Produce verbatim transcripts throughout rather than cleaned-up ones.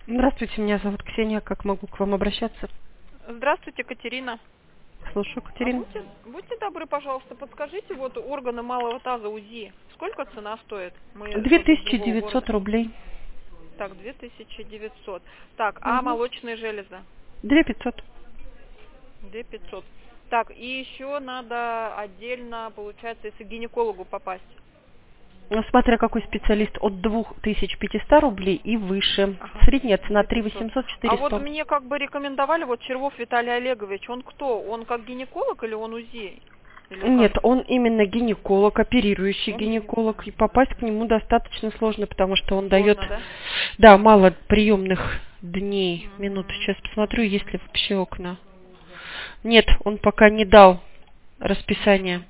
Здравствуйте, меня зовут Ксения. Как могу к вам обращаться? Здравствуйте, Катерина. Слушаю, А Катерина. будьте, будьте добры, пожалуйста, подскажите, вот органы малого таза УЗИ, сколько цена стоит? Мы Две как бы с тысячи другого города. девятьсот рублей. Так, две тысячи девятьсот. Так, а Угу. молочные железы? Две пятьсот. две тысячи пятьсот. Так, и еще надо отдельно, получается, если к гинекологу попасть. Ну, смотря какой специалист, от двух тысяч пятисот рублей и выше. Ага, Средняя цена две три тысячи пятьсот. восемьсот А вот четыреста. мне как бы рекомендовали, вот Червов Виталий Олегович, он кто? Он как гинеколог или он УЗИ? Или Нет, как? он именно гинеколог, оперирующий Он гинеколог. гинеколог. И попасть к нему достаточно сложно, потому что он дает, Сложно, да? да, мало приемных дней. Минуту, Мгм. сейчас посмотрю, есть ли вообще окна. Нет, он пока не дал расписание.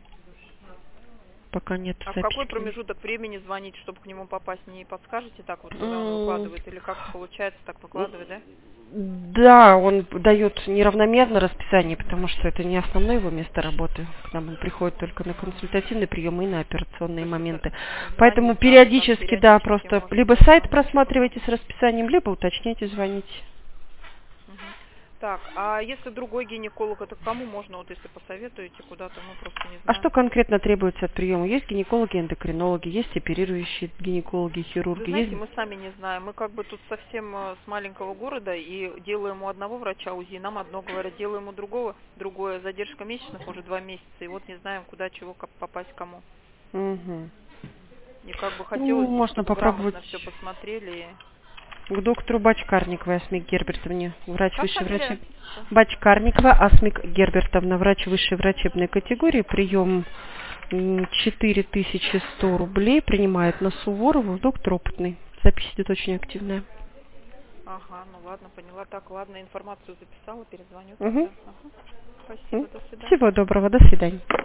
Пока нет А в записи какой к нему. промежуток времени звонить, чтобы к нему попасть? Не подскажете так вот, когда он М, выкладывает? Или как получается, так выкладывает, да? Да, он дает неравномерно расписание, потому что это не основное его место работы. К нам он приходит только на консультативный прием и на операционные То есть это моменты. Поэтому звонить надо так периодически, да, периодически, просто может либо быть. сайт Ага. просматривайте с расписанием, либо уточняйте, звоните. Мгм. Так, а если другой гинеколог, это к кому можно, вот если посоветуете куда-то, мы просто не А что знаем. конкретно требуется от приема? Есть гинекологи, эндокринологи, есть оперирующие гинекологи, Вы хирурги, знаете, есть... мы сами не знаем. Мы как бы тут совсем э, с маленького города и делаем у одного врача УЗИ, нам одно говорят, делаем у другого, другое. Задержка месячных уже два месяца, и вот не знаем, куда, чего, как попасть кому. Мгм. И как бы Ну, хотелось бы, можно чтобы попробовать грамотно все посмотрели. к доктору Бачкарниковой Асмик Гербертовне, врач Как высшей фамилия? врачи. Бачкарникова Асмик Гербертовна, врач высшей врачебной категории, прием м, четыре тысячи сто рублей, принимает на Суворову, доктор опытный. Запись идет очень активная. Ага, ну ладно, поняла. Так, ладно, информацию записала, перезвоню Угу. тогда. Ага. Спасибо, до свидания. Всего доброго, до свидания.